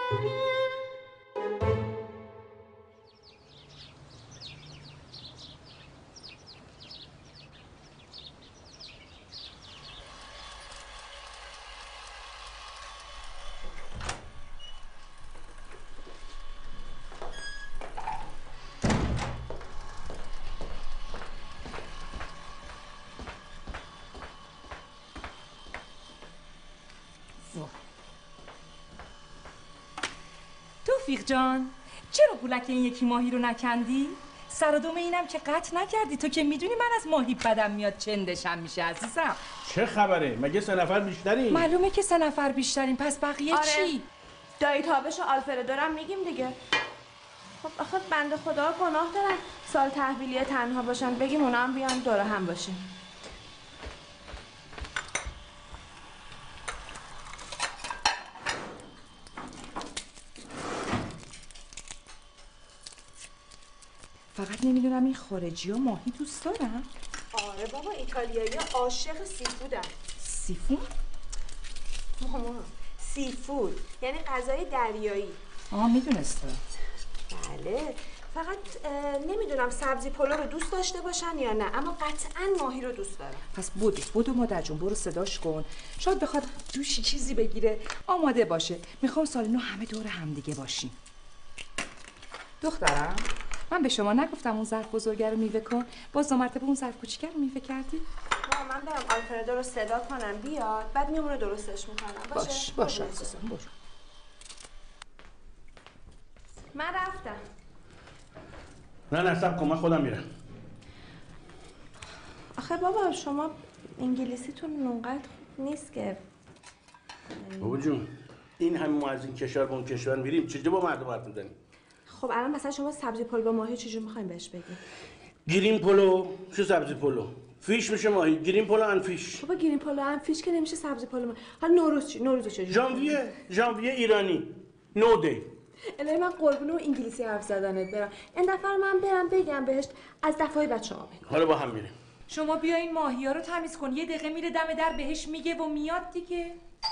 توفیق جان، چرا پولک این یکی ماهی رو نکندی؟ سر و دوم اینم که قطع نکردی. تو که میدونی من از ماهی بدم میاد، چندشم میشه عزیزم. چه خبره؟ مگه 3 نفر بیشترین؟ معلومه که 3 نفر بیشترین، پس بقیه چی؟ دایی تابش و آلفردو رو میگیم دیگه. خب آخه بنده خدا گناه دارن سال تحویلیه تنها باشن، بگیم اونا هم بیان دوره هم باشیم. فقط نمیدونم این خارجی ها ماهی دوست دارن؟ آره بابا، ایتالیایی عاشق سیفودن. سیفود؟ ماما سیفود یعنی غذای دریایی. میدونستم. بله، فقط نمیدونم سبزی پلو رو دوست داشته باشن یا نه، اما قطعا ماهی رو دوست دارن. پس بودو مادر جون، برو صداش کن، شاید بخواد دوشی چیزی بگیره، آماده باشه. میخوام سال نو همه دور هم دیگه باشیم. دخترم، من به شما نگفتم اون ظرف بزرگه رو میوه کن؟ باز 2 مرتبه اون ظرف کوچیکه رو میوه کردی؟ من برم آلفردو رو صدا کنم بیاد، بعد میمونه درستش میکنم. باشه عزیزم، باشه. من رفتم. نه صبر کن، من خودم میرم. آخه بابا شما انگلیسیتون اونقدر خوب نیست که. بابا جون، این همه ما از این کشور به اون کشور میریم، چجوری با مردم حرف میزنیم؟ خب الان مثلا شما سبزی پلو با ماهی چجوری میخوایم بهش بگیم؟ گرین پلو. چه سبزی پلو؟ فیش میشه ماهی، گرین پلو ان فیش. بابا گرین پلو ان فیش که نمیشه سبزی پلو ماهی. حالا نوروز چی؟ نوروز چجوری؟ ژانویه ایرانی. نو دی. الهی من قربون اون انگلیسی حرف زدنت برم. این دفعه من برم بگم بهش از دفعه بعد شما بگو. حالا با هم میریم. شما بیا این ماهی‌ها رو تمیز کن. یه دقیقه میره دم در بهش میگه و میاد دیگه.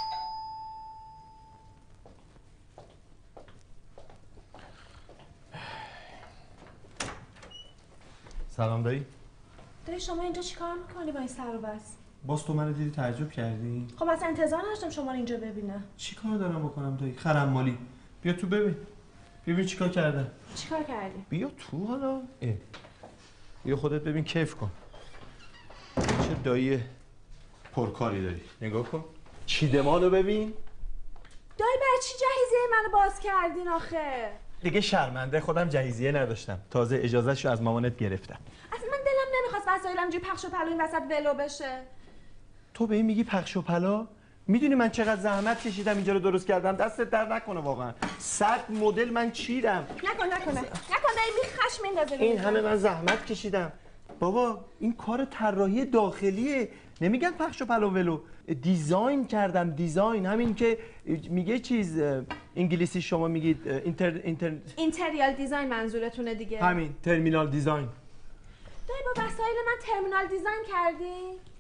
سلام دایی. دایی شما اینجا چیکار میکنی با این سر و بس؟ باز تو منو دیدی تعجب کردی؟ خب اصلا انتظار نداشتم شما رو اینجا ببینم. چیکار دارم بکنم دایی؟ خرم مالی. بیا تو ببین چیکار کردم. چیکار کردی؟ بیا تو حالا. بیا خودت ببین، کیف کن. چه دایی پرکاری داری. نگاه کن. چیدمانو ببین. دایی برای چی جهیزیه منو باز کردین آخه؟ دیگه شرمنده خودم جهیزیه نداشتم. تازه اجازهشو از مامانت گرفتم. اصلا من دلم نمیخواست وسایلم اینجوری پخش و پلو این وسط ولو بشه. تو به این میگی پخش و پلا؟ میدونی من چقدر زحمت کشیدم اینجا رو درست کردم؟ دستت در نکنه واقعا. 100 مدل من چیدم. نکن دایی خشم میندازه. این همه من زحمت کشیدم. بابا این کار طراحی داخلیه، نمیگن پخش و پلو ولو. دیزاین کردم، دیزاین. همین که میگه چیز انگلیسی شما میگید اینتریال دیزاین منظورتونه دیگه. همین ترمینال دیزاین. دایی با وسایل من ترمینال دیزاین کردی؟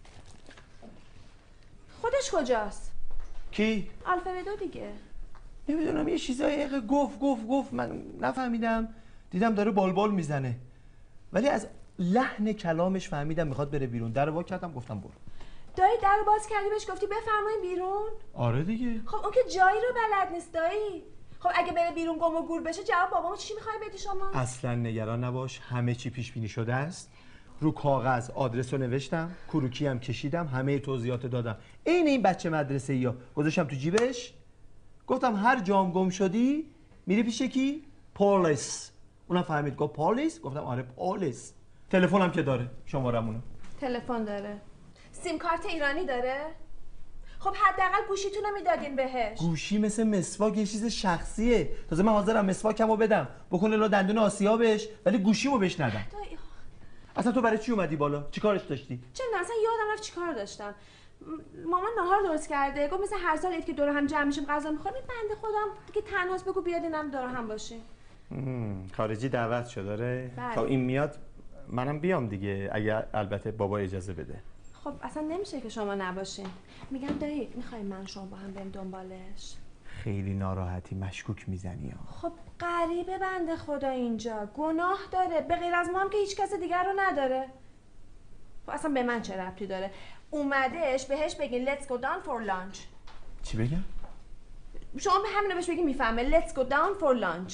خودش کجاست؟ کی؟ آلفردو دیگه. نمیدونم یه چیزایی گفت من نفهمیدم. دیدم داره بالبال میزنه، ولی از لحن کلامش فهمیدم میخواد بره بیرون. در وا کردم گفتم برو. دایی در باز کردی بهش گفتی بفرمایید بیرون؟ آره دیگه. خب اون که جایی رو بلد نیست دایی. خب اگه بره بیرون گم و گور بشه جواب بابامو چی میخوای بدی شما؟ اصلا نگران نباش، همه چی پیش بینی شده است. رو کاغذ آدرس رو نوشتم، کروکی هم کشیدم، همه توضیحات دادم. این بچه مدرسه یا گذاشتم تو جیبش. گفتم هر جام گم شدی میری پیش کی؟ پلیس. اونم فهمید گفت پلیس. گفتم آره پلیس. تلفنم که داره، شمارمونو. تلفن داره. سیم کارت ایرانی داره؟ خب حداقل گوشیتونو میدادین بهش. گوشی مثل مسواک یه چیز شخصیه. تازه من حاضرم مسواکمو بدم بکنه لا دندون آسیابش، ولی گوشیمو بهش ندم. اصلا تو برای چی اومدی بالا؟ چی کارش داشتی؟ چه می‌دونم، اصلا یادم رفت چیکار داشتم. مامان ناهار درست کرده، گفت مثل هر سال عید که دور هم جمع میشیم غذا می‌خوریم. بنده خودم دیگه تنهاست، بگو بیاد اینم دور هم باشیم. خارجی دعوت شد داره. خب این میاد منم بیام دیگه، اگه البته بابا اجازه بده. خب اصلا نمیشه که شما نباشین. میگم دایی می‌خوایم من شما با هم بریم دنبالش؟ خیلی ناراحتی، مشکوک میزنی ها. خب غریبه بنده خدا اینجا، گناه داره، به غیر از ما هم که هیچ کس دیگر رو نداره. خب اصلا به من چه ربطی داره؟ اومدهش بهش بگین let's go down for lunch. چی بگم؟ شما به همینو بهش بگین میفهمه let's go down for lunch.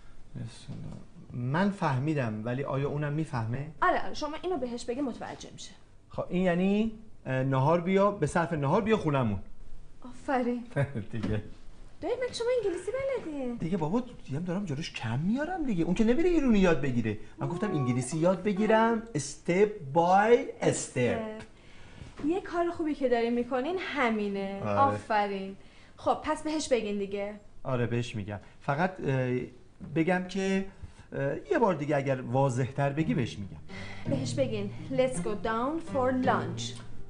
من فهمیدم ولی آیا اونم میفهمه؟ آره شما اینو بهش بگین متوجه میشه. خب این یعنی نهار بیا، به صرف نهار بیا خونمون. آفرین. دیگه دایی مگه شما انگلیسی بلدی؟ دیگه بابا دیگه دارم جلوش کم میارم دیگه. اون که نمیره ایرونی یاد بگیره. من گفتم انگلیسی یاد بگیرم استپ بای استپ. یه کار خوبی که دارین میکنین همینه. آره. آفرین. خب پس بهش بگین دیگه. آره بهش میگم. فقط بگم که یه بار دیگه اگر واضح‌تر بگی بهش میگم. بهش بگین let's go down for lunch.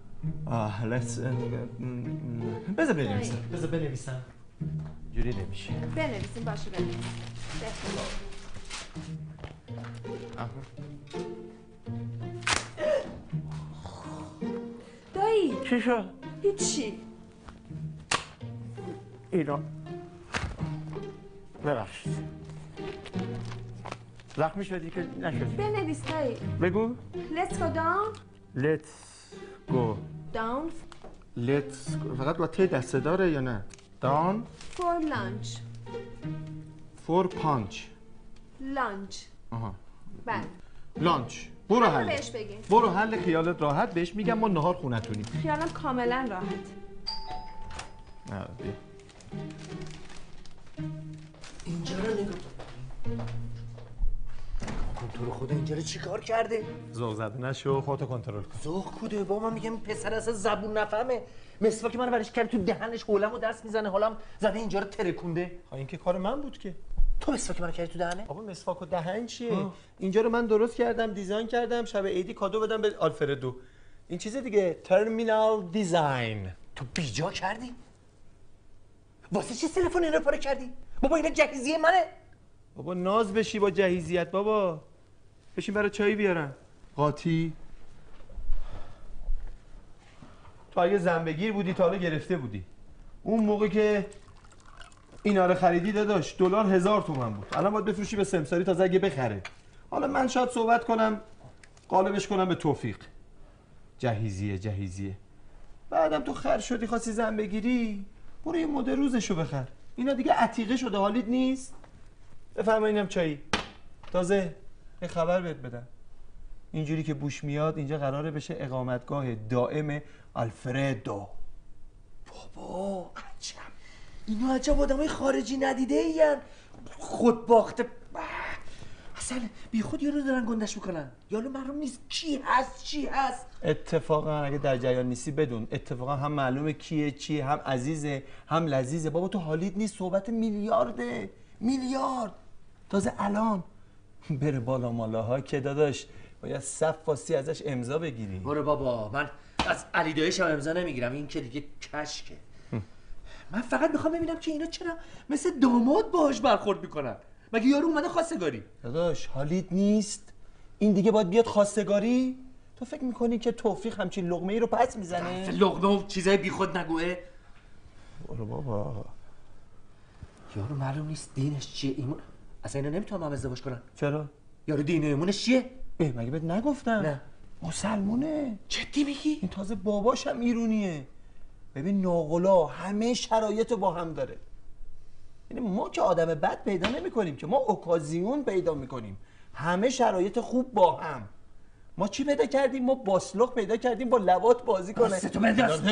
بذار بنویسم. جوری نمیشه. بنویسین باشه بنویسین. دایی چی شد؟ هیچی. اینا ببخشید زخمی شدی که نشدی. بنویس دایی. بگو let's go down. Let's go. down Let's فقط با ت دسته داره یا نه؟ Down for lunch. for punch. lunch. آها. بله. لانچ. برو حل. بهش بگین. برو حل خیالت راحت بهش میگم ما نهار خونتونیم. خیالم کاملا راحت. اینجا رو نگاه کن. تو رو خدا اینجا رو چیکار کرده؟ ذوق زده نشو، خودتو کنترل کن. ذوق کوده با من میگم پسر اصلا زبون نفهمه. مسواک منو برش کرد تو دهنش حولمو دست میزنه حالم زده اینجا رو ترکونده. این که کار من بود که. تو مسواک منو کردی تو دهنه؟ بابا مسواک و دهن چیه؟ اینجا رو من درست کردم، دیزاین کردم، شب عیدی کادو بدم به آلفردو. این چیز دیگه ترمینال دیزاین. تو بیجا کردی؟ واسه چی تلفن اینو پاره کردی؟ بابا اینا جهیزیه منه. بابا ناز بشی با جهیزیت بابا. بشین برای چایی بیارم. قاطی. تو اگه زنبگیر بودی تا حالا گرفته بودی. اون موقع که اینا رو خریدی داداش دلار 1000 تومان بود. الان باید بفروشی به سمساری تا اگه بخره. حالا من شاید صحبت کنم قالبش کنم به توفیق. جهیزیه. بعدم تو خر شدی خواستی زن بگیری برو یه مد روزشو بخر. اینا دیگه عتیقه شده حالیت نیست. بفرمایینم چایی. تازه یه خبر بهت بدم. اینجوری که بوش میاد اینجا قراره بشه اقامتگاه دائم آلفردو. بابا عجب. اینا عجب آدمای خارجی ندیده این خود باخته. اصلا بی خود یارو دارن گندش میکنن. یارو معلوم نیست کی هست چی هست. اتفاقا اگه در جریان نیستی بدون اتفاقا هم معلومه کیه چیه، هم عزیزه هم لذیذه. بابا تو حالیت نیست، صحبت میلیارده. میلیارد. تازه الان بره بالا مالاها که داداش باید صف واسی ازش امضا بگیری. برو بابا من از علی دایشم امضا نمیگیرم. این که دیگه کشکه. من فقط میخوام ببینم که اینا چرا مثل داماد باهاش برخورد میکنن. مگه یارو اومده خواستگاری؟ داداش حالیت نیست. این دیگه باید بیاد خواستگاری؟ تو فکر میکنی که توفیق همچین لقمه ای رو پس میزنه؟ لقمه و چیزای بیخود نگوه. برو بابا. یارو معلوم نیست دینش چیه. ایمون اصلا اینا نمیتونم هم ازدواج کنن. چرا؟ یارو دین ایمونش چیه؟ مگه بهت نگفتم؟ نه. مسلمونه. جدی میگی؟ این تازه باباش هم ایرونیه. ببین ناقلا همه شرایط با هم داره. یعنی ما که آدم بد پیدا نمی کنیم که ما اوکازیون پیدا میکنیم. همه شرایط خوب با هم. ما چی پیدا کردیم؟ ما باسلوق پیدا کردیم با لوات بازی کنه. تو بنداز.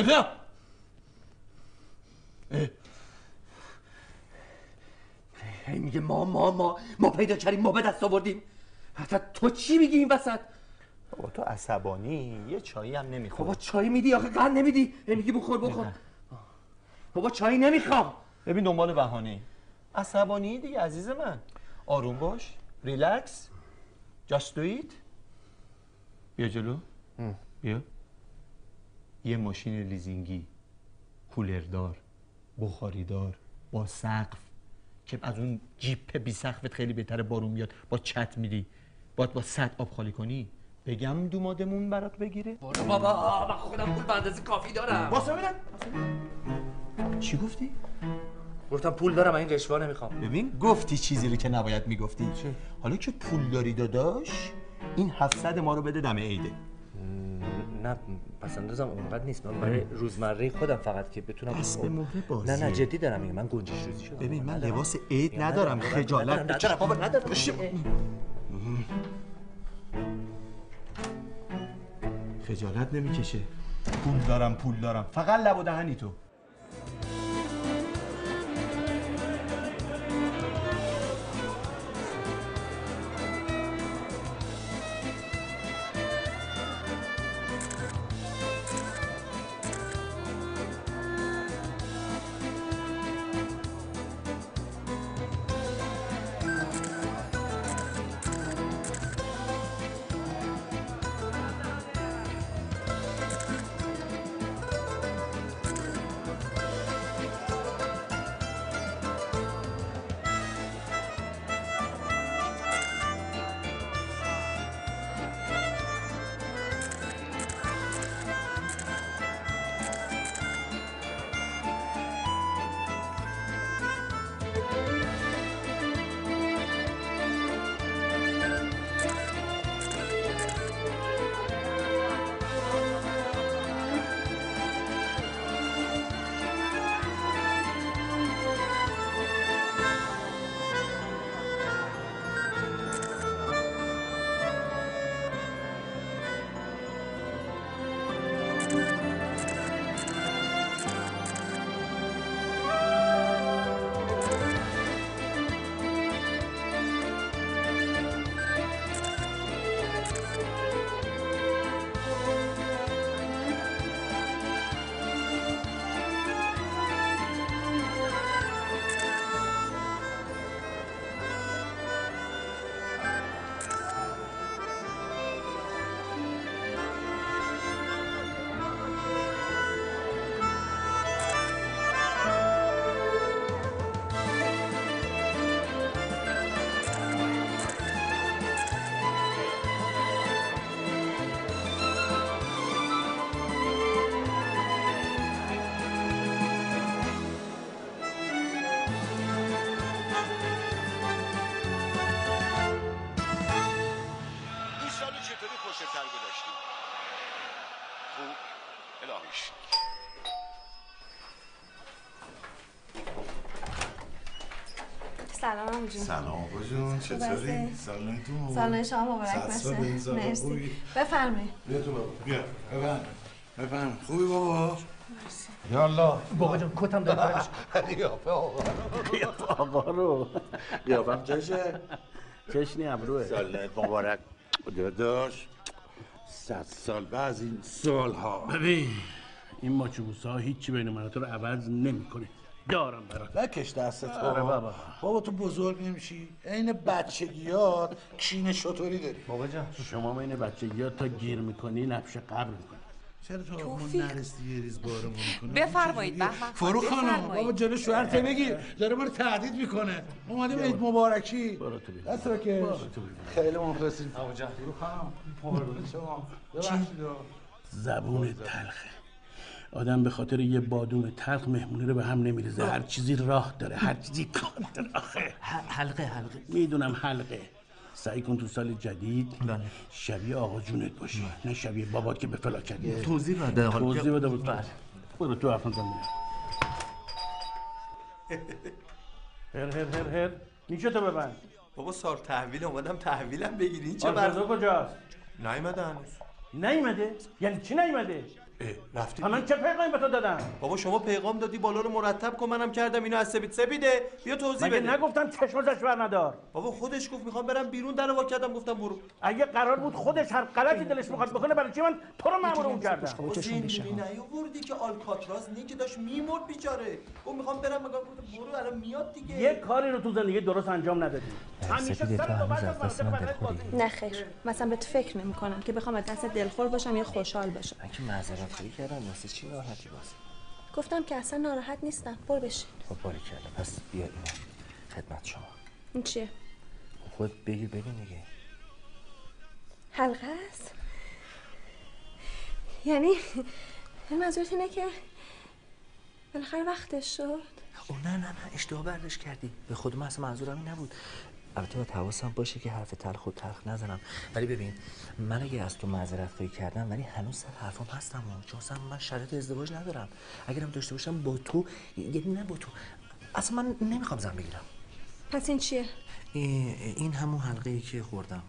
هی میگه ما پیدا کردیم، ما به دست آوردیم. حتی تو چی میگی این وسط؟ بابا تو عصبانی یه چایی هم نمیخوری. بابا چای میدی آخه قند نمیدی. هی میگی بخور. بابا چای نمیخوام. ببین دنبال بهانه. عصبانی دیگه عزیز من. آروم باش. ریلکس. Just do it. بیا جلو. بیا. یه ماشین لیزینگی کولردار بخاریدار با سقف که از اون جیپ بی سقفت خیلی بهتره بارون میاد با چت میری باید با سد آب خالی کنی. بگم دومادمون برات بگیره؟ برو بابا من خودم پول به اندازه کافی دارم. واسه ببینم. چی گفتی؟ گفتم پول دارم این قشوا نمیخوام. ببین گفتی چیزی رو که نباید میگفتی. حالا که پول داری داداش این 700 ما رو بده دم عیده. نه پس اندازم اونقدر نیست، من برای روزمره خودم فقط که بتونم اسم مهره بازیه. نه جدی دارم میگم، من گنجش روزی شدم. ببین من لباس عید ندارم خجالت. چرا بابا ندارم. خجالت نمیکشه. پول دارم فقط لب و دهنی تو. سلام عمو جون. سلام آقا جون، چطوری؟ سلامتون. سال شما مبارک باشه. مرسی. بفرمایید. بیا تو بابا. بیا. بفرم. خوبی بابا؟ مرسی. یالا. بابا جون کتم داره. قیافه آقا. قیافه آقا رو. قیافم چشه؟ چشنی ابروه. سالت مبارک. داداش 100 سال بعد از این سالها. ببین این ماچوبوسا هیچی بین من و تو رو عوض نمیکنه. دارم برات. نکش دستت بابا. بابا تو بزرگ نمیشی. عین بچگیات کین شطوری داری. بابا جان شما بین بچگیات تا گیر میکنی نقش قبر میکنی. چرا تو ما نرستی یه ریز بارمون میکنه؟ بفرمایید بهمن فرو خانم بابا جلو شوهر بگیر داره ما رو تهدید میکنه. اومدیم عید مبارکی. برو تو بیا. دست رو کش. خیلی مخلصیم. آقا جان فرو خانم مبارک شما. ببخشید. زبون تلخه. آدم به خاطر یه بادوم تلخ مهمونی رو به هم نمیریزه. هر چیزی راه داره، هر چیزی کار داره. آخه حلقه میدونم حلقه. سعی کن تو سال جدید شبیه آقا جونت باشی، نه شبیه بابا که به فلاکت. توضیح بده حالا. توضیح بده بود. برو تو حرف نزن. هر نیچه تو ببند. بابا سال تحویل اومدم تحویلم بگیرین چه آرزو کجاست؟ نیومده هنوز. نیومده؟ یعنی چی نیومده؟ رفتی؟ من چه پیغامی به تو دادم؟ بابا شما پیغام دادی بالا رو مرتب کن، منم کردم اینو از سپیده. بیا توضیح بده. مگه نگفتم چشم زش بر ندار؟ بابا خودش گفت میخوام برم بیرون، درو وا کردم گفتم برو. اگه قرار بود خودش هر غلطی دلش میخواد بکنه برای چی من تو رو مأمور اون کردم؟ بابا زندگی نیاوردی که آلکاتراز نی که داشت میمرد بیچاره. گفت میخوام برم، مگه گفتم برو الان میاد دیگه. یه کاری رو تو زندگی درست انجام ندادی. همیشه سر تو بعد از منطقه نه خیر، مثلا بهت فکر نمی‌کنم که بخوام از دست دلخور باشم یا خوشحال باشم. من که معذرت خواهی کردم، واسه چی ناراحتی باز؟ گفتم که اصلا ناراحت نیستم. برو بشین. خب باریکلا، پس بیا اینو خدمت شما. این چیه؟ خود بگیر ببین دیگه. حلقه است؟ یعنی منظورت اینه که بالاخره وقتش شد؟ نه اشتباه برداشت کردی. به خود من اصلا منظورم این نبود. البته باید حواسم باشه که حرف تلخ و تلخ نزنم، ولی ببین من اگه از تو معذرت خواهی کردم ولی هنوز سر حرفم هستم چون اصلا من شرط ازدواج ندارم. اگرم داشته باشم با تو، یعنی نه با تو، اصلا من نمیخوام زن بگیرم. پس این چیه؟ این همون حلقه ای که خوردم.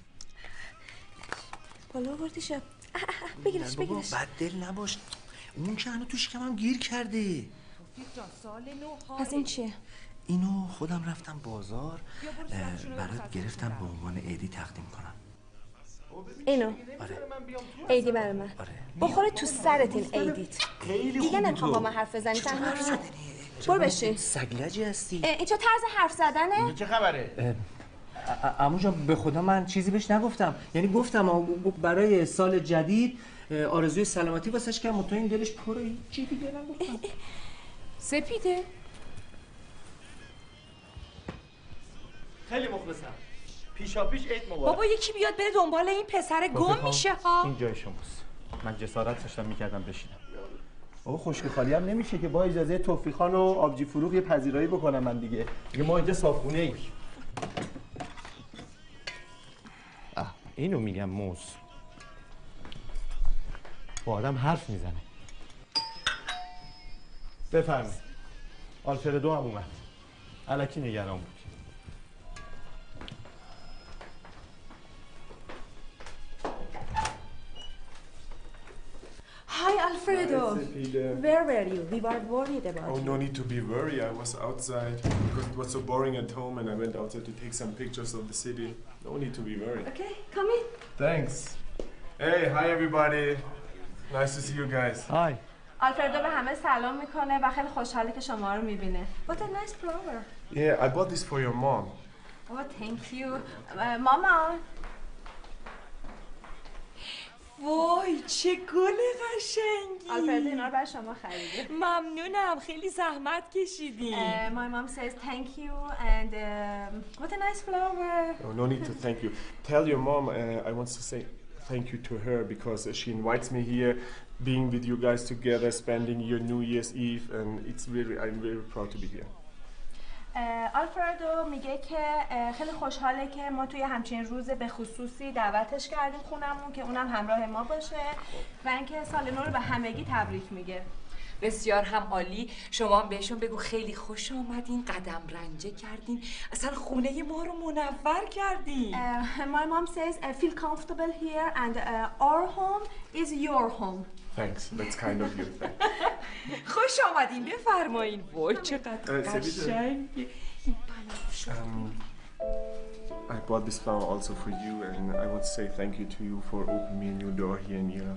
بالا آوردی شب. بگیرش. بد دل نباش، اون که هنوز تو شکمم گیر کرده. پس این چیه؟ اینو خودم رفتم بازار برات گرفتم به عنوان عیدی تقدیم کنم. اینو؟ آره. عیدی برای من؟ آره. بخوره تو سرت این عیدیت. خیلی دیگه نمیخوام با من حرف بزنی. تنها برو بشین. سگلجی هستی. این چه طرز حرف زدنه؟ چه خبره؟ عمو جان به خدا من چیزی بهش نگفتم، یعنی گفتم برای سال جدید آرزوی سلامتی واسش کردم و تو این دلش پره، هیچی دیگه نگفتم. سپیده خیلی مخلصم. پیشاپیش عید مبارک. بابا یکی بیاد بره دنبال این پسر گم میشه ها. این جای شماست. من جسارت داشتم میکردم بشینم. بابا خشک خالی هم نمیشه که با اجازه توفیق خان و آبجی فروغ یه پذیرایی بکنم من دیگه ما اینجا صافخونه ایم. اینو میگم موز. با آدم حرف میزنه. بفرمایید. آلفردو هم اومد. الکی نگران بود. Hi Alfredo. Where were you? We were worried about Oh, you. no need to be worried. I was outside because it was so boring at home and I went outside to take some pictures of the city. No need to be worried. Okay, come in. Thanks. Hey, hi everybody. Nice to see you guys. Hi. آلفردو به همه سلام میکنه و خیلی خوشحاله که شما رو میبینه. What a nice flower. Yeah, I bought this for your mom. Oh, thank you. ماما. وای چه گل قشنگی. آلفردو اینا رو برای شما خریده. ممنونم، خیلی زحمت کشیدین. My mom says thank you and what a nice flower. Oh, no need to thank you. Tell your mom I want to say thank you to her because she invites me here, being with you guys together, spending your New Year's Eve, and I'm very proud to be here. آلفردو میگه که خیلی خوشحاله که ما توی همچین روز به خصوصی دعوتش کردیم خونمون که اونم همراه ما باشه و اینکه سال نو رو به همگی تبریک میگه. بسیار هم عالی. شما هم بهشون بگو خیلی خوش آمدین، قدم رنجه کردین، اصلا خونه ما رو منور کردین. My mom says feel comfortable here and our home is your home. Thanks, that's kind of you. خوش آمدین، بفرمایین. وای چقدر قشنگه. I bought this flower also for you, and I want to say thank you to you for opening me a new door here in Iran.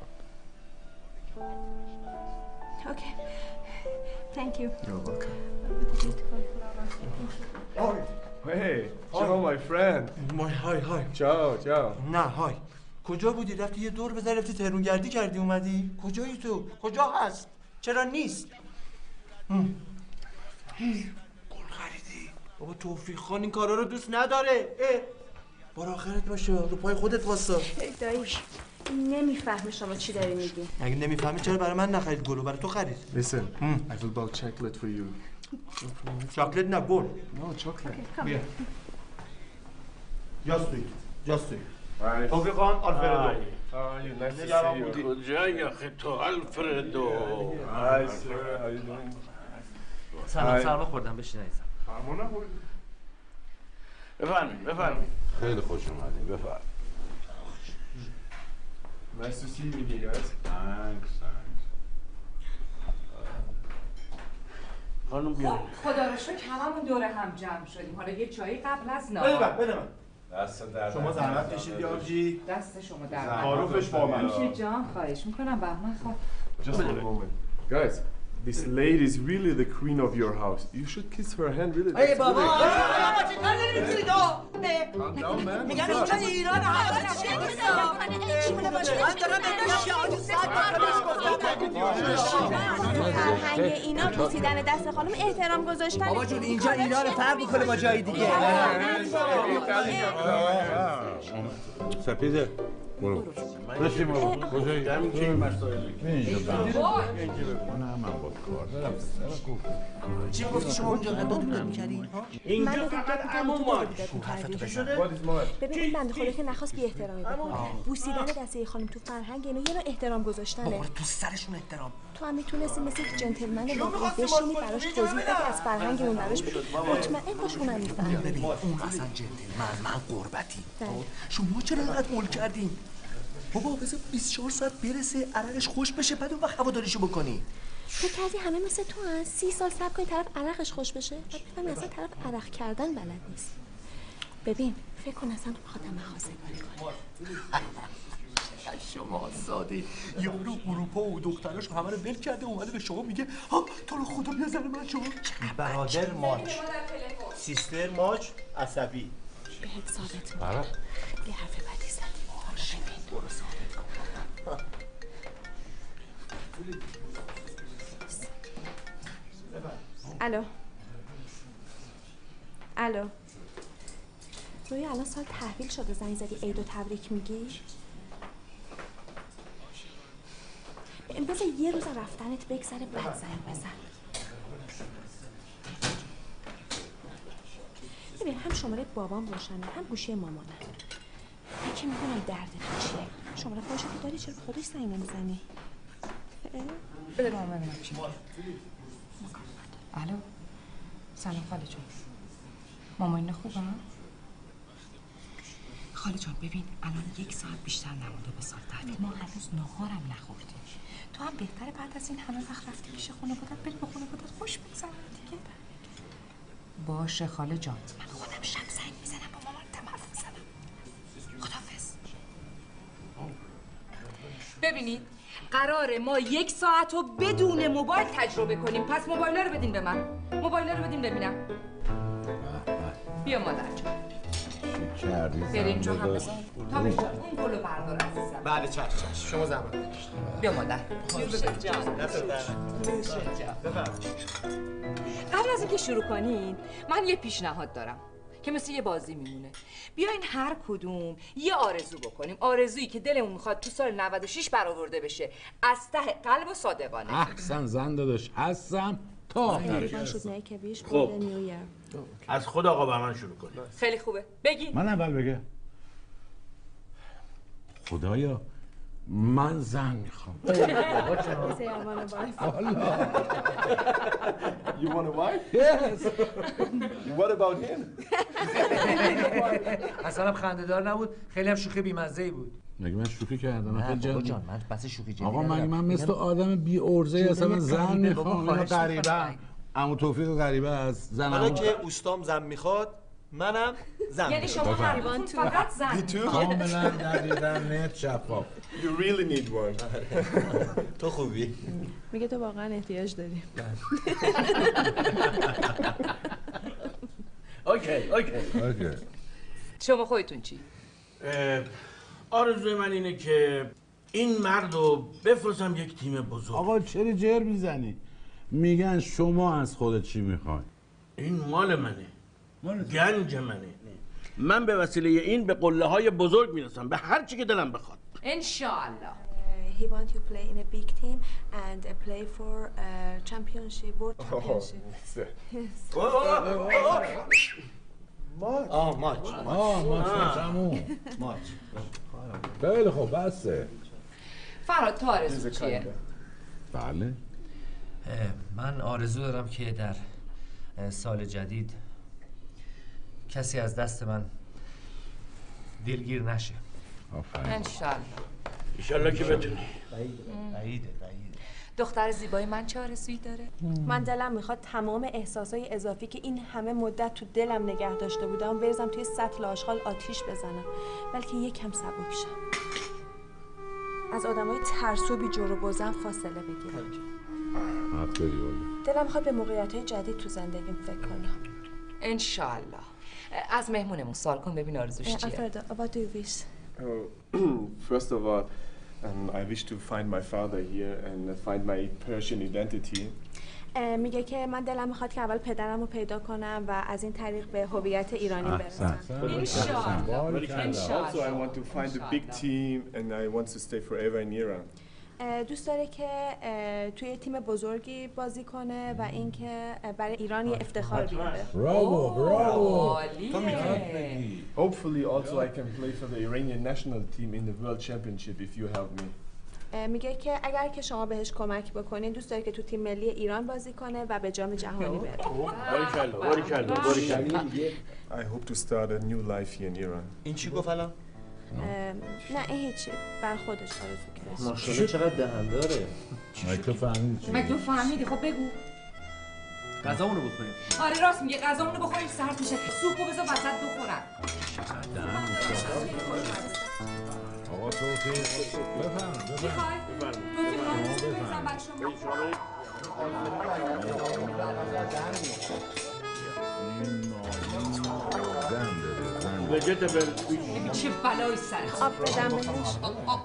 Okay. Thank you. You're welcome. Beautiful flower. Hey, Joe, my friend. های. Joe. نه های. کجا بودی؟ رفتی یه دور بزنی رفتی تهرونگردی کردی اومدی؟ کجایی تو؟ کجا هست؟ چرا نیست؟ گل خریدی؟ بابا توفیق خان این کارا رو دوست نداره. بار آخرت باشه، رو پای خودت واسا. دایی نمیفهمه شما چی داری میگی. اگه نمیفهمی چرا برای من نخرید گلو؟ برای تو خرید. Listen, I will buy chocolate for you. چاکلت نه گل. No, chocolate. بیا. Just do it. توفیق خان آلفردو. How are you? Nice to see you. کجایی آخه تو آلفردو؟ Hi, sir. How you doing? سلام خوردم، بشین عزیزم. بفرمایید. خیلی خوش اومدین، بفرمایید. Nice to see you here, guys. Thanks. خانم بیان. خدا رو شکر هممون دور هم جمع شدیم. حالا یه چایی قبل از نهار. بده من. دست در شما زحمت کشیدی آبجی. دست شما در تعارفش با من. میشه جان، خواهش میکنم بهمن خواهد. Just a moment. Guys, this lady is really the queen of your house. You should kiss her hand, really. ای بابا Calm down, man. میگن اینجا ایران فرهنگ اینا بوسیدن دست خانم احترام گذاشتن. بابا جون اینجا ایران فرق میکنه با جای دیگه. سپیده برو بشین بابا کجایی؟ چه مسائلی اینجا نه من با کار دارم چی گفتی شما اونجا قدر داد می‌کردی؟ اینجا فقط عمو ماج ببین این بنده خدا که نخواست بی احترامی بکنه. بوسیدن دسته خانم تو فرهنگ اینو یه نوع احترام گذاشتنه. بابا تو سرشون احترام. تو هم میتونستی مثل جنتلمن واقعی بشینی براش توضیح بدی از فرهنگ اون براش بگی مطمئن باش اونم میفهمه. ببین اون اصلا جنتلمن من قربتی. شما چرا اینقدر قول کردین؟ بابا بذار 24 ساعت برسه عرقش خوش بشه بعد اون وقت هواداریشو بکنی. فکر کردی همه مثل تو هست 30 سال صبر کنی طرف عرقش خوش بشه بعد بفهمی اصلا طرف عرق کردن بلد نیست. ببین فکر کن اصلا بخاطر مخاصمانی کنه. شما ساده یارو اروپا و دختراش همه رو ول کرده اومده به شما میگه ها تو رو خدا بیا زن من شما. برادر ماچ سیستر ماچ عصبی بهت ثابت می‌کنم یه حرف بدی زدی برو ثابت کن. الو الو روی الان سال تحویل شده زنگ زدی عید و تبریک میگی؟ بذار یه روز رفتنت بگذره بعد زنگ بزن. ببین هم شماره بابام روشنه هم گوشی مامانم. من که میدونم درد تو چیه. شماره خودشو داری چرا به خودش زنگ نمیزنی؟ بده مامان ببینم چی میگه. الو سلام خاله جان. مامان خوبه؟ خاله جان ببین الان 1 ساعت بیشتر نمونده به سال تحویل ما هنوز ناهارم نخوردیم. تو هم بهتره بعد از این همه وقت رفتی پیش خانواده‌ات بری به خانواده‌ات خوش بگذره دیگه. باشه خاله جان من خودم شب زنگ میزنم با مامان حرف میزنم. خداحافظ. ببینید قراره ما 1 ساعت رو بدون موبایل تجربه کنیم. پس موبایل رو بدین به من. موبایل رو بدین ببینم. بیا مادر جان بریم چون هم بزن تابش جان اون گلو بردار عزیزم. بله چشم شما زحمت بیا مادر قبل از اینکه شروع کنین من یه پیشنهاد دارم که مثل یه بازی میمونه. بیاین هر کدوم یه آرزو بکنیم. آرزویی که دلمون میخواد تو سال 96 برآورده بشه از ته قلب و صادقانه. احسن زن داداش هستم تا آخرش. خب از خود آقا با من شروع کنیم. خیلی خوبه بگین. من اول بگه خدایا من زن میخوام. You want a wife? Yes. What about him? اصلا خنده‌دار نبود خیلی هم شوخی بی‌مزه‌ای بود. مگه من شوخی کردم؟ خیلی بابا جان من بس شوخی جدی آقا من مثل آدم بی ارزه اصلا زن میخوام. اینا غریبه عمو توفیق غریبه از زن. حالا که اوستام زن میخواد منم زن. یعنی شما هر فقط زن. کاملا دقیقاً نت شفاف. You really need one. تو خوبی. میگه تو واقعا احتیاج داری. اوکی شما خودتون چی؟ آرزوی من اینه که این مرد رو بفرستم یک تیم بزرگ. آقا چرا جر میزنی؟ میگن شما از خودت چی میخوای؟ این مال منه. گنج منه. من به وسیله این به قله های بزرگ میرسم به هر چی که دلم بخواد. انشالله. He want to play in a big team and play for championship, world championship. ماچ. خیلی خوب بسه. فراد تو آرزو چیه؟ بله من آرزو دارم که در سال جدید کسی از دست من دلگیر نشه. انشالله که بتونی. بعیده. دختر زیبای من چه آرزویی داره؟ من دلم میخواد تمام احساسای اضافی که این همه مدت تو دلم نگه داشته بودم بریزم توی سطل آشغال آتیش بزنم بلکه یکم سبک شم. از آدمای ترسو بی جور و بزن فاصله بگیرم. دلم میخواد به موقعیت‌های جدید تو زندگیم فکر کنم. انشالله. از مهمونمون سوال کن ببین آرزوش چیه. Alfredo, what do you wish? First of all, I wish to find my father here and find my Persian identity. میگه که من دلم میخواد که اول پدرم رو پیدا کنم و از این طریق به هویت ایرانی برسم. Also, I want to find a big team and I want to stay forever in Iran. دوست داره که توی تیم بزرگی بازی کنه و اینکه برای ایران یه افتخار بیاره. برافو. تو میتونی بگی. Hopefully, also I can play for the Iranian national team in the World Championship if you help me. میگه که اگر که شما بهش کمک بکنین دوست داره که تو تیم ملی ایران بازی کنه و به جام جهانی بره. باریکلا. I hope to start a new life here in Iran. این چی گفت الان؟ نه این هیچی بر خودش آرزو کرد. ماشاءالله چقدر دهن داره. مگه تو فهمیدی خب بگو. غذامونو بخوریم. آره راست میگه غذامونو بخوریم سرد میشه. سوپو بذار وسط بخورن. آقا توفیق بفهم. توفیق بزن بر شما. چه بلایی سرت. آب بدم بهش.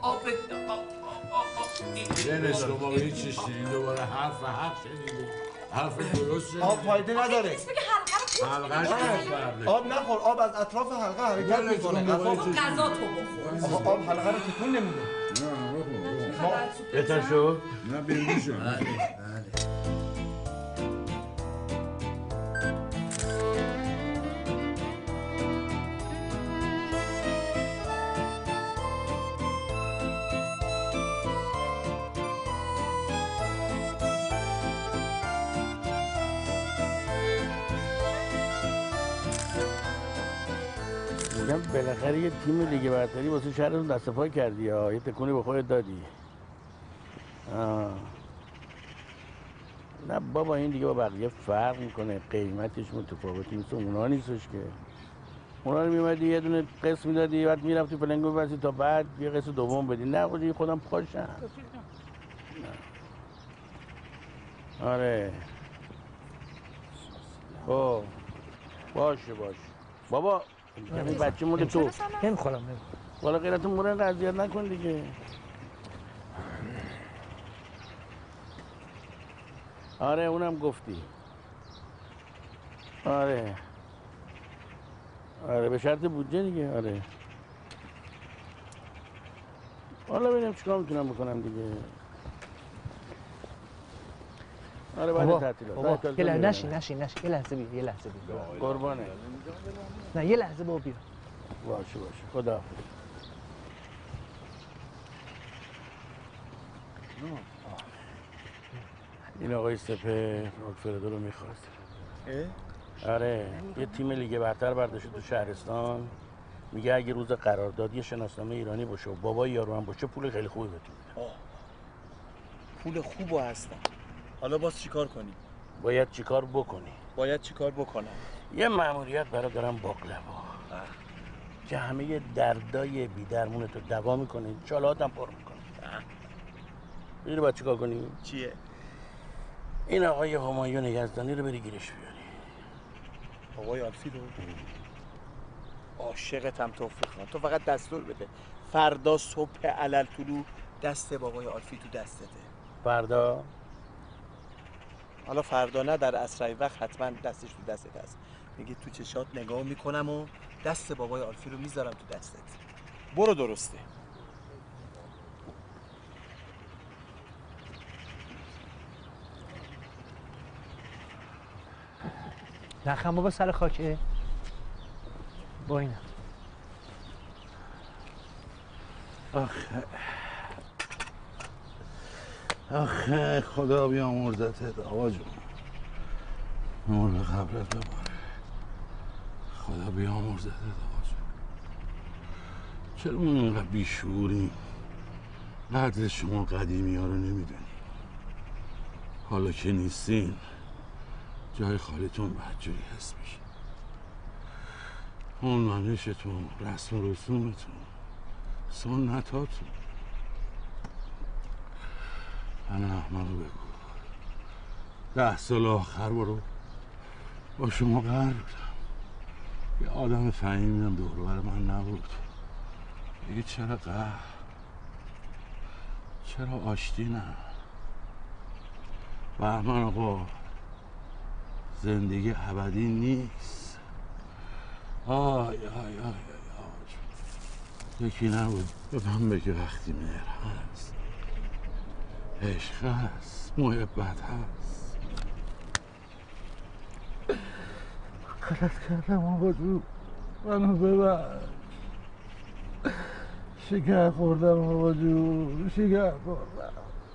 دنش رو با هیچ شیرین دوباره حرف شنیده. حرف درست شنیده. آب فایده نداره. حلقه‌ش برده. آب نخور، آب از اطراف حلقه حرکت میکنه. غذا تو بخور. آقا آب حلقه رو تکون نمیده. بهتر شد؟ نه بیرون شد. میگم بالاخره یه تیم لیگ برتری واسه شهرتون دست پای کردی ها، یه تکونی به خودت دادی. نه بابا این دیگه با بقیه فرق میکنه، قیمتش متفاوتی نیست، اونا نیستش که. اونا رو میومدی یه دونه قسم میدادی بعد میرفتی پلنگو ببرسی تا بعد یه قسم دوم بدی. نه خودی خودم پاشم. آره خب باشه بابا این بچه مورد تو نمیخورم. والا غیرتون مورد قضیت نکن دیگه. آره اونم گفتی. آره به شرط بودجه دیگه. آره حالا ببینم چیکار میتونم بکنم دیگه. آره بعد تعطیلات. یه لحظه نشین یه لحظه بیا. قربانه. نه یه لحظه بابا بیا. باشه خدا. این آقای سپه آلفردو رو میخواست. آره یه تیم لیگ برتر برداشته تو شهرستان. میگه اگه روز قرارداد یه شناسنامه ایرانی باشه و بابای یارو هم باشه پول خیلی خوبی بهتون میده. پول خوبو هستم. حالا باز چیکار کنی؟ باید چیکار بکنم؟ یه مأموریت برای دارم باقلوا که همه دردای بی درمونت رو دوا میکنه، چالات هم پر میکنه. میدونی باید چیکار کنی؟ چیه؟ این آقای همایون یزدانی رو بری گیرش بیاری. آقای آلفی رو؟ عاشقتم توفیق خان. تو فقط دستور بده فردا صبح علل طلوع دست بابای آلفی تو دستته. فردا؟ حالا فردا نه، در اسرع وقت حتما دستش تو دستت هست. میگه تو چشات نگاه میکنم و دست بابای آلفی رو میذارم تو دستت. برو درسته. نخم بابا سر خاکه. با اینم. آخه خدا بیامرزتت آقا جون. نور به قبرت بباره. خدا بیامرزتت آقا جون. چرا اون اینقدر بیشعوری؟ قدر شما قدیمی ها رو نمیدونی. حالا که نیستین جای خالیتون بدجوری حس میشه. اون منشتون، رسم و رسومتون، سنتاتون. من احمقو بگو 10 سال آخر برو با شما قرار بودم. یه آدم فهیمی هم دور بر من نبود. دیگه چرا قهر؟ چرا آشتی نه؟ بهمن آقا زندگی ابدی نیست. آی آی آی آی یکی نبود به من بگه وقتی مهر هست، عشق هست، محبت هست. غلط کردم آقا جو، منو ببر. شکر خوردم آقا جو، شکر خوردم.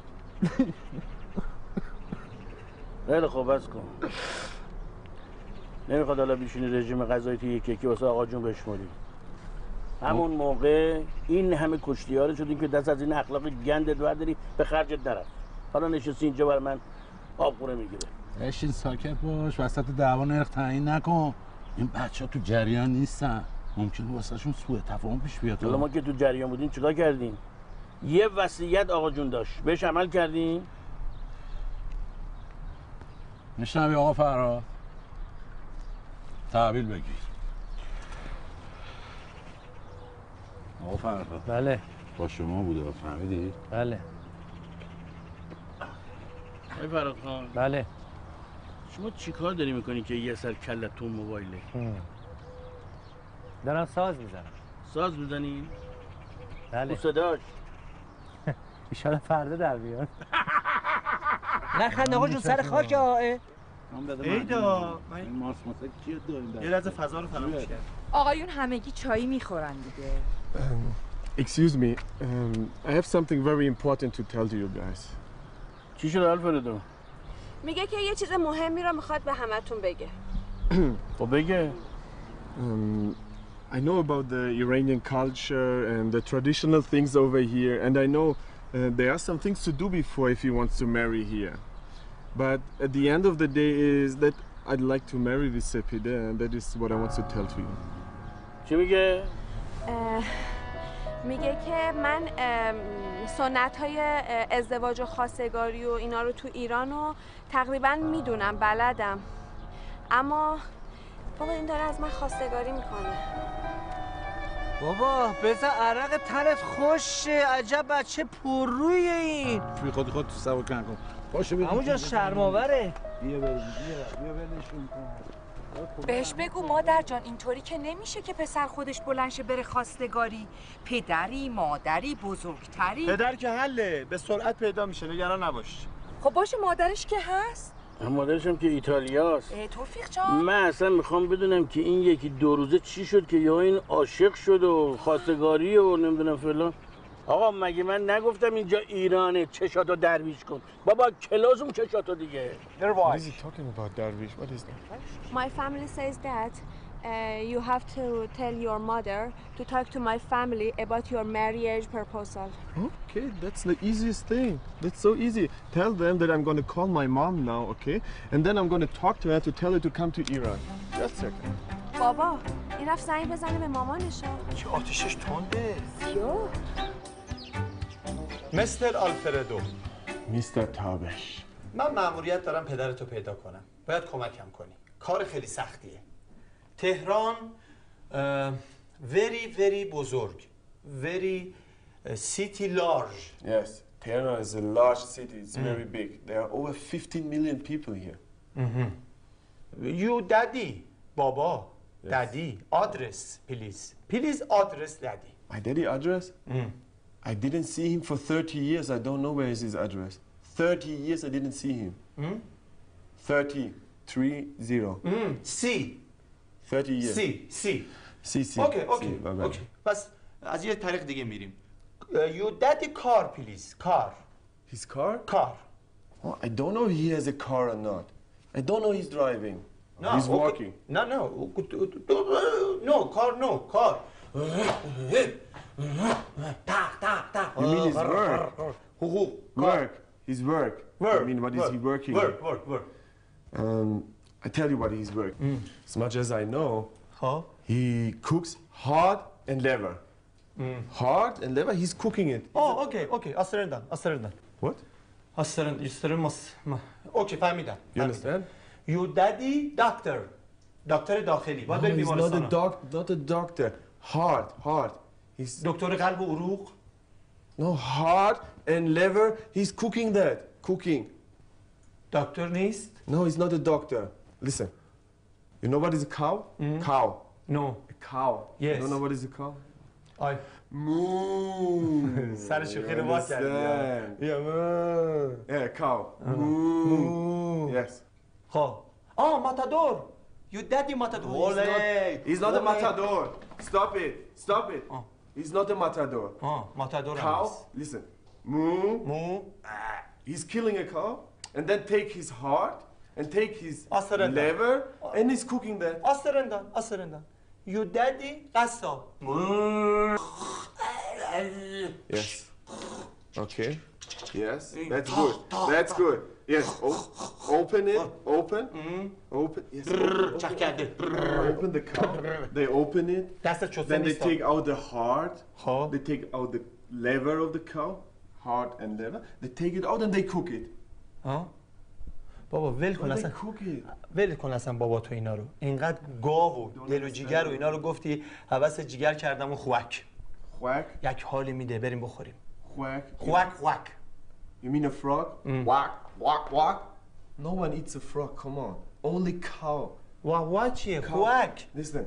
خیلی خوب بس کن. نمیخواد حالا بیشونی رژیم غذایی تو یکی واسه آقا جون بشموری. همون موقع این همه کشتیاره شدیم که دست از این اخلاق گندت برداری به خرجت نرفت. حالا نشستی اینجا بر من آبخوره میگیره. بشین ساکت باش، وسط دعوا نرخ تعیین نکن. این بچه ها تو جریان نیستن، ممکنه واسه شون سوء تفاهم پیش بیاد. حالا ما که تو جریان بودیم چیکار کردیم؟ یه وصیت آقا جون داشت، بهش عمل کردیم؟ میشنوی آقا فرهاد؟ تحویل بگیر. آقا فرهاد. بله. با شما بوده، فهمیدی؟ بله. آقای فرهاد خان. بله. شما چی کار داری میکنی که یه سر کلت تو موبایله؟ دارم ساز میزنم. ساز میزنی؟ بله. او صداش؟ ایشالا فردا در بیاد. نخند آقا جون سر خاک آه. ایدا این ماس ماسک کیه داریم؟ یه لحظه فضا رو فراموش کرد. آقایون همگی چایی میخورن دیگه. Excuse me, I have something very important to tell to you guys. چی شده الفردو؟ میگه که یه چیز مهمی رو میخواد به همتون بگه. خب بگه. I know about the Iranian culture and the traditional things over here, and I know there are some things to do before if he wants to marry here. But at the end of the day is that I'd like to marry this Sepide, and that is what I want to tell to you. چی میگه؟ میگه که من سنت های ازدواج و خواستگاری و اینا رو تو ایران رو تقریبا میدونم، بلدم. اما بابا این داره از من خواستگاری میکنه. بابا بذار عرق تنت خوشه، عجب بچه پررویه این. خودی خود تو سبک نکن. باشه بریم. همونجا شرماوره. بیا ولشون کن. بهش بگو مادر جان اینطوری که نمیشه که پسر خودش بلنشه بره خواستگاری. پدری، مادری، بزرگتری. پدر که حله، به سرعت پیدا میشه، نگران نباش. خب باشه مادرش که هست. مادرش هم که ایتالیاست. توفیق جان من اصلا میخوام بدونم که این یکی دو روزه چی شد که یا این عاشق شد و خواستگاری و نمیدونم فلان. آقا مگه من نگفتم اینجا ایرانه چشاتو درویش کن؟ بابا کلاس اون چشاتو دیگه. What is he talking about, Darvish? What is that? My family says that you have to tell your mother to talk to my family about your marriage proposal. Okay, that's the easiest thing. That's so easy. Tell them that I'm going to call my mom now, okay? And then I'm going to talk to her to tell her to come to Iran. Just a second. بابا این رفت زنگ بزنه به مامانش. چه آتیشش تنده. یو مستر آلفردو. Mr. Tabesh. من مأموریت دارم پدرتو پیدا کنم. باید کمکم کنی. کار خیلی سختیه. تهران very بزرگ. Very city large. Yes, Tehran is a large city. It's very big. There are over 15 million people here. You daddy. بابا. Yes. Daddy. Address please. Please address daddy. My daddy address? I didn't see him for 30 years. I don't know where is his address. 30 years I didn't see him. 30. 30. C. 30 years. C. C. اوکی. پس از یه طریق دیگه میریم. You daddy car please. Car. His car? Car. Oh, I don't know if he has a car or not. I don't know he's driving. No. He's walking. No. No, car. Ta. You mean his work? حقوق. Work. His work. I mean, what is he working? Work. I tell you what he's working. As much as I know, خب. he cooks hard and lever. Hard and lever, he's cooking it. اوکی. آسترندن. What? آسترندن. اوکی فهمیدم. You understand? You daddy doctor. دکتر داخلی. باید بریم No, he's بیمارستان. not a doctor. Hard. He's دکتر قلب و عروق. no hard and lever. He's cooking that. Cooking. دکتر نیست. No, he's not a doctor. Listen. You know what is a cow? Cow. No. A cow. Yes. You don't know what is a cow? آی Moo. سر شوخی رو باز کردی. Understand. یا مو. Yeah, cow. Moo. Yes. خب ماتادور. You daddy matador. He's not a matador. Stop it. Stop it. He's not a matador. ماتادور. Cow. Listen. Moo. مو. He's killing a cow and then take his heart and take his liver and he's cooking that. آسرندان. You daddy قصاب. Yes. Okay. Yes. That's good. That's good. Yes. Open it. Open. Open. Yes. Open the cow. They open it. Then they take out the heart. They take out the liver of the cow. Heart and liver. They take it out and they cook it. بابا ول کن اصلا بابا تو اینا رو. اینقدر گاو و دل و جیگر و اینا رو گفتی هوس جیگر کردم و خوک. یک حالی میده بریم بخوریم. خوک. You mean a frog? Quack. No one eats a frog. Come on. Only cow. What چیه؟ خوک. Listen.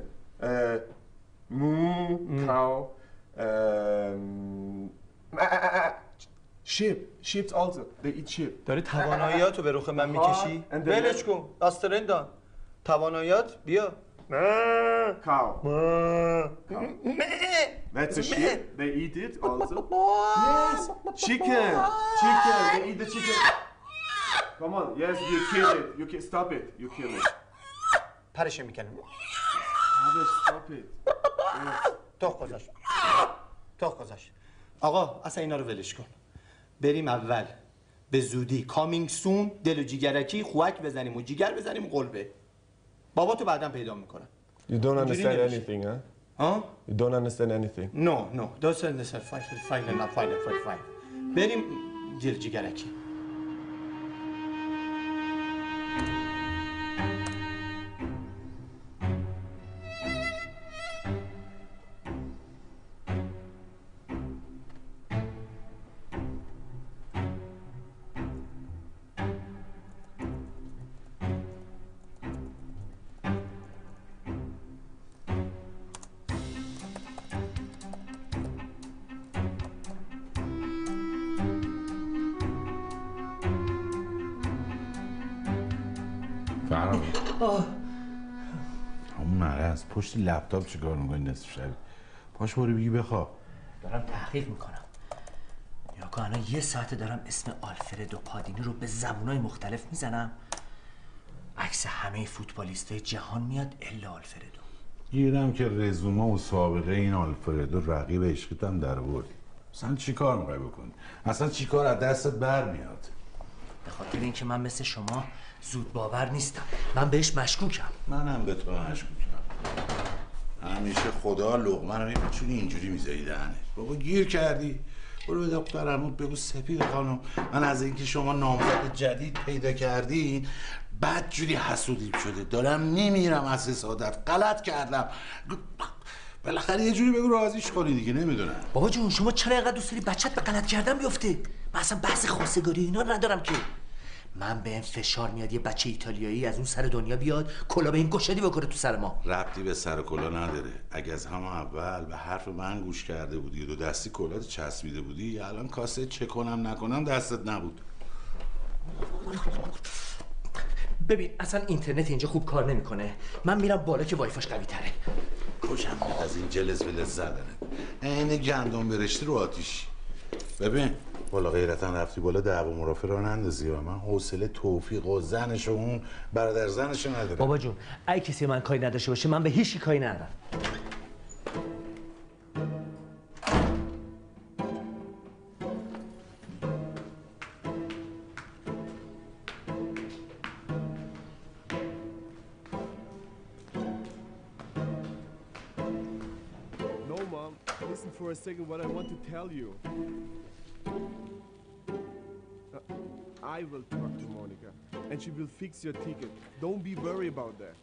Moo, cow. Sheep also. They eat sheep. داری تواناییاتو به رخ من میکشی؟ ولش کن. آسترندان. تواناییات بیا. Cow. That's a sheep. They eat it also. Yes. Chicken. They eat the chicken. Come on. Yes, you kill it. Stop it. You kill it. پرش میکنم. Stop it. تو گذاشت. آقا اصلا اینا رو ولش کن. بریم اول به زودی کامینگ سون دل و جیگرکی خوک بزنیم و جیگر بزنیم قلبه. بابا تو بعداً پیدا میکنم. You don't understand anything, huh? You don't understand anything. No. Don't understand. Fine. بریم دل جیگرکی. همون مرض پشت لپتاپ چیکار میکنی نصف شبی؟ پاش برو بگی بخواب. دارم تحقیق میکنم. یا که الان 1 ساعت دارم اسم آلفردو پادینی رو به زبونای مختلف میزنم. عکس همه فوتبالیستای جهان میاد الا آلفردو. گیرم که رزومه و سابقه این آلفردو رقیب عشقیت هم در آوردی. اصلا چی کار میخوای بکنی؟ اصلا چی کار از دستت برمیاد؟ به خاطر اینکه من مثل شما زود باور نیستم. من بهش مشکوکم. منم به تو مشکوکم. همیشه خدا لقمه رو می‌چونی اینجوری میذاری دهنه. بابا گیر کردی. برو به دکتر عمود بگو سپید خانم من از اینکه شما نامزد جدید پیدا کردین بعد جوری حسودیم شده دارم میمیرم از حسادت غلط کردم. بالاخره یه جوری بگو راضیش کنی دیگه. نمیدونم بابا جون شما چرا اینقدر دوست داری بچت به غلط کردن بیفته؟ من اصلا بحث خواستگاری اینا ندارم که. من به این فشار میاد یه بچه ایتالیایی از اون سر دنیا بیاد کلا به این گشادی بکنه تو سر ما. ربطی به سر کلا نداره. اگه از همون اول به حرف من گوش کرده بودی دو دستی کلات چسبیده بودی الان کاسه چه کنم نکنم دستت نبود. ببین اصلا اینترنت اینجا خوب کار نمیکنه. من میرم بالا که وایفاش قوی تره. کجم از این جلز ولز زدنه عین گندم برشته رو آتیش. ببین بالا غیرتا رفتی بالا دعوا مرافع را نندازی و من حوصله توفیق و زنش و اون برادر زنش ندارم. بابا جون اگه کسی من کاری نداشته باشه من به هیچ کاری ندارم. No, Mom. Listen for a second what I want to tell you. I will talk to Monica, and she will fix your ticket. Don't be worried about that.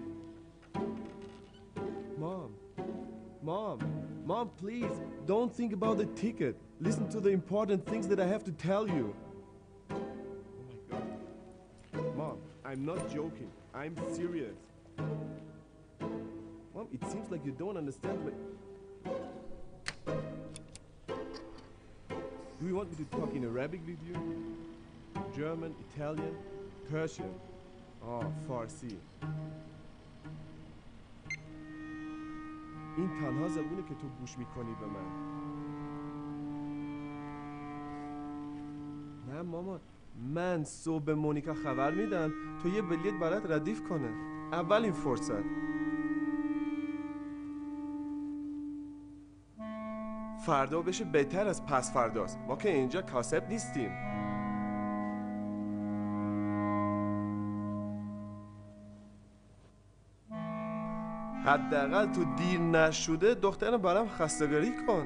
Mom, please, don't think about the ticket. Listen to the important things that I have to tell you. Oh my God. Mom, I'm I'm not joking. I'm serious. Mom, it seems like you don't understand me. Do you want me to talk in Arabic with you? German, Italian, Persian? Oh, Farsi. این تنها زبونه که تو گوش میکنی به من. نه مامان، من صبح به مونیکا خبر میدم تو یه بلیت برات ردیف کنه. اولین فرصت. فردا بشه بهتر از پس فرداست. ما که اینجا کاسب نیستیم. حداقل تو دیر نشده دخترم برام خستگاری کن.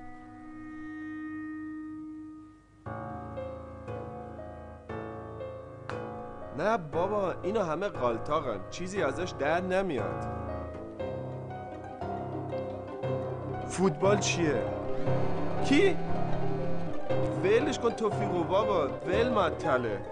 نه بابا، اینا همه غلطاقن، چیزی ازش در نمیاد. فوتبال چیه؟ کی؟ ولش کن توفیقو بابا، ول معطله.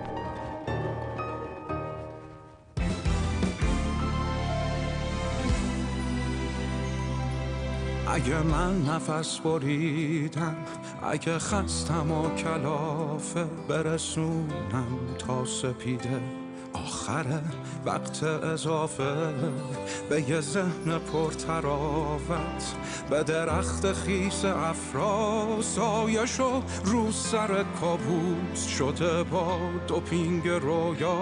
اگه من نفس بریدم، اگه خستم و کلافه، برسونم تا سپیده آخره وقت اضافه به یه ذهن پرتراوت، به درخت خیس افراز سایشو رو سر کابوس شده با دوپینگ رویا.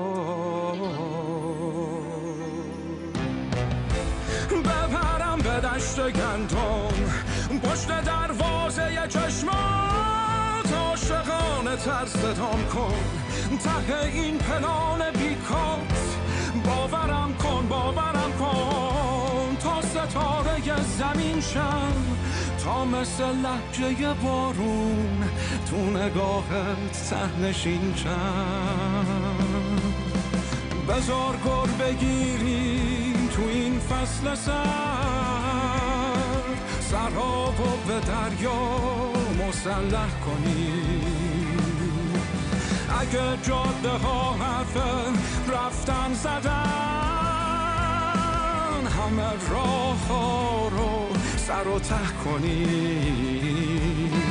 بپرم به دشت گندم پشت دروازه چشمات، عاشقانه تر صدام کن ته این پلان بیکات. باورم کن تا ستاره زمین شم، تا مثل لهجه بارون تو نگاهت ته‌نشین شم. بذار گر بگیریم تو این فصل سرابو به دریا مسلح کنیم. اگه جاده ها حرف رفتن زدن، همه راه ها رو سر و ته کنیم.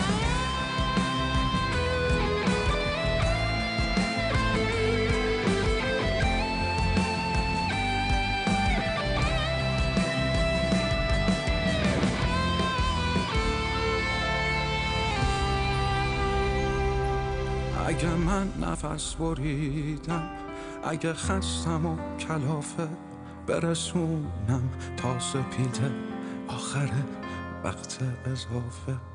اگه من نفس بریدم، اگه خستم و کلافه، برسونم تا سپیده آخره وقت اضافه.